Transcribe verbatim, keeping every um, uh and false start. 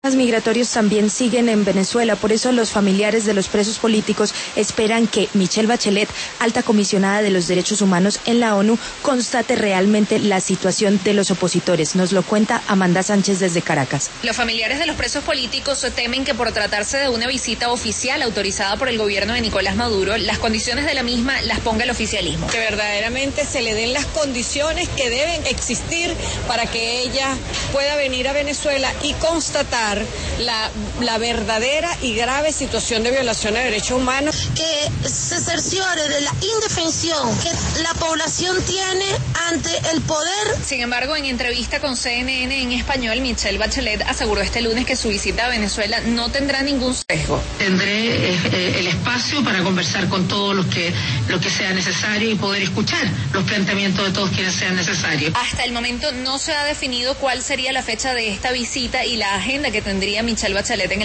Migratorios también siguen en Venezuela, por eso los familiares de los presos políticos esperan que Michelle Bachelet, alta comisionada de los derechos humanos en la ONU, constate realmente la situación de los opositores. Nos lo cuenta Amanda Sánchez desde Caracas. Los familiares de los presos políticos temen que por tratarse de una visita oficial autorizada por el gobierno de Nicolás Maduro, las condiciones de la misma las ponga el oficialismo. Que verdaderamente se le den las condiciones que deben existir para que ella pueda venir a Venezuela y constatar La, la verdadera y grave situación de violación de derechos humanos. Que se cerciore de la indefensión que la población tiene ante el poder. Sin embargo, en entrevista con C N N en español, Michelle Bachelet aseguró este lunes que su visita a Venezuela no tendrá ningún sesgo. Tendré eh, el espacio para conversar con todos los que, lo que sea necesario y poder escuchar los planteamientos de todos quienes sean necesarios. Hasta el momento no se ha definido cuál sería la fecha de esta visita y la agenda que tendría Michelle Bachelet en el